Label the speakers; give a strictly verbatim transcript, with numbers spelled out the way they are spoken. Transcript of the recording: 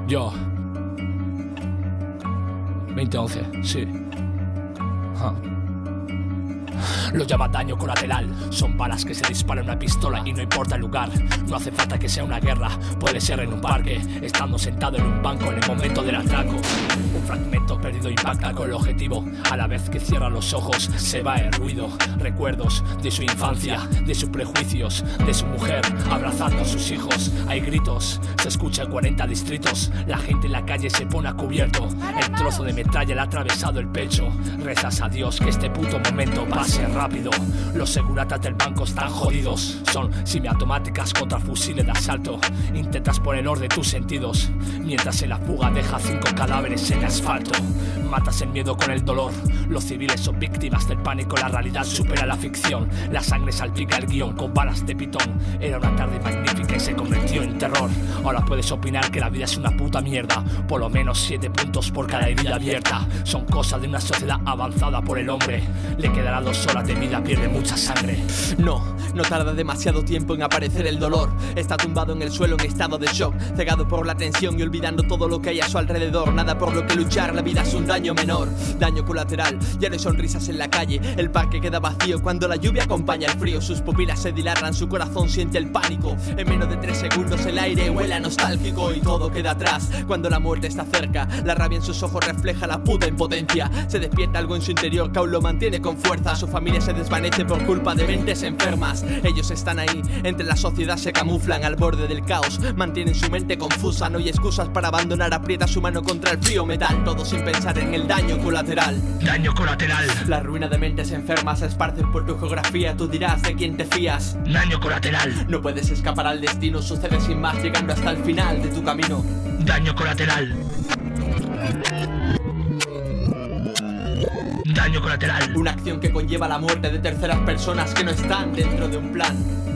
Speaker 1: Yo. veinte once, sí. Huh. Lo llama daño colateral. Son balas que se disparan en una pistola y no importa el lugar. No hace falta que sea una guerra. Puede ser en un parque, estando sentado en un banco en el momento del atraco. Un fragmento perdido impacta con el objetivo. A la vez que cierra los ojos se va el ruido. Recuerdos de su infancia, de sus prejuicios, de su mujer abrazando a sus hijos. Hay gritos, se escucha en cuarenta distritos. La gente en la calle se pone a cubierto. El trozo de metralla le ha atravesado el pecho. Rezas a Dios que este puto momento pase rápido. Los seguratas del banco están jodidos. Son semiautomáticas contra fusiles de asalto. Intentas poner orden tus sentidos, mientras en la fuga deja cinco cadáveres en el asfalto. Matas el miedo con el dolor. Los civiles son víctimas del pánico. La realidad supera la ficción. La sangre salpica el guión con balas de pitón. Era una tarde magnífica y se convirtió en terror. Ahora puedes opinar que la vida es una puta mierda. Por lo menos siete puntos por cada herida abierta. Son cosas de una sociedad avanzada por el hombre. Le quedará dos horas de vida, pierde mucha sangre.
Speaker 2: No, no tarda demasiado tiempo en aparecer el dolor. Está tumbado en el suelo en estado de shock, cegado por la tensión y olvidando todo lo que hay a su alrededor. Nada por lo que luchar, la vida es un daño menor. Daño colateral, ya no hay sonrisas en la calle. El parque queda vacío cuando la lluvia acompaña el frío. Sus pupilas se dilatan, su corazón siente el pánico. En menos de tres segundos el aire huele nostálgico y todo queda atrás cuando la muerte está cerca. La rabia en sus ojos refleja la puta impotencia. Se despierta algo en su interior que aún lo mantiene con fuerza. Su familia se desvanece por culpa de mentes enfermas. Ellos están ahí, entre la sociedad se camuflan al borde del caos. Mantienen su mente confusa, no hay excusas para abandonar. Aprieta su mano contra el frío metal, todo sin pensar en el daño colateral.
Speaker 1: Daño colateral.
Speaker 2: La ruina de mentes enfermas se esparce por tu geografía. Tú dirás de quién te fías.
Speaker 1: Daño colateral.
Speaker 2: No puedes escapar al destino, sucede sin más, llegando hasta el final de tu camino.
Speaker 1: Daño colateral. Daño colateral.
Speaker 2: Una acción que conlleva la muerte de terceras personas que no están dentro de un plan.